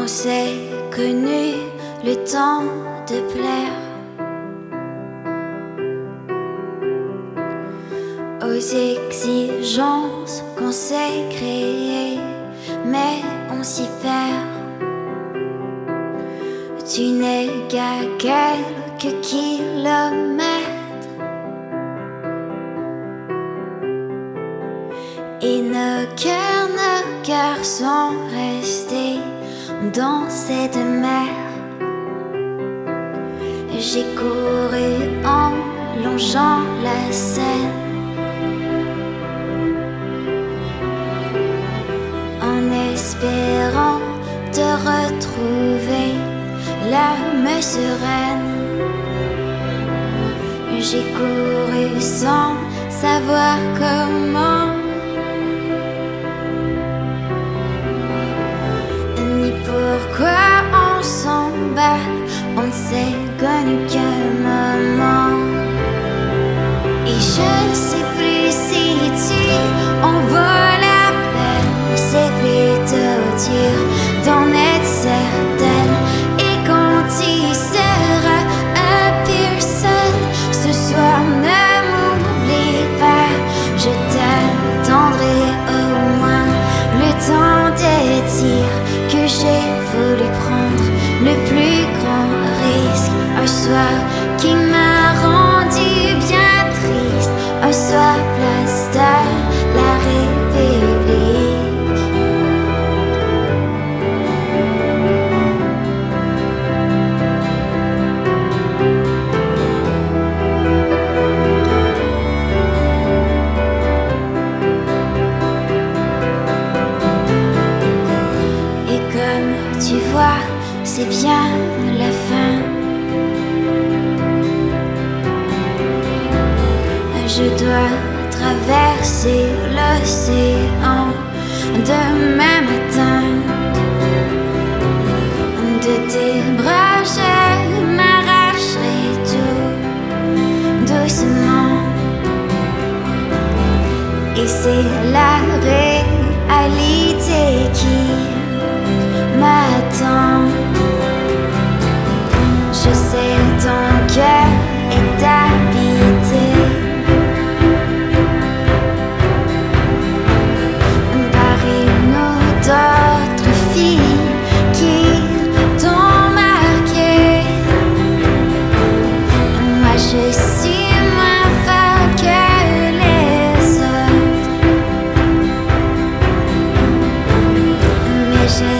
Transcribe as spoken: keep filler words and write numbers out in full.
s'est connu le temps de plaire aux exigences qu'on s'est créées, mais on s'y perd. Tu n'es qu'à quelques kilomètres et nos cœurs, nos cœurs sont restés dans cette mer. J'ai couru en longeant la Seine, en espérant te retrouver l'âme sereine. J'ai couru sans savoir comment, ni pourquoi on s'emballe. On ne s'est connu qu'un moment. Et je ne sais plus si tu en vaut la peine. C'est plutôt dur d'en être certaine. Et quand tu seras un pur seul, ce soir ne m'oublie pas. Je t'attendrai au moins le temps de dire que j'ai voulu prendre le plus grand risque. Un soir qui m'a rendu bien triste. Un soir place de la République. Et comme tu vois, c'est bien la fin. Je dois traverser l'océan demain matin. De tes bras je m'arracherai tout doucement. Et c'est la réalité qui m'attend. Je sais ton cœur est habité par une ou d'autres filles qui t'ont marqué. Moi je suis moins fort que les autres, mais je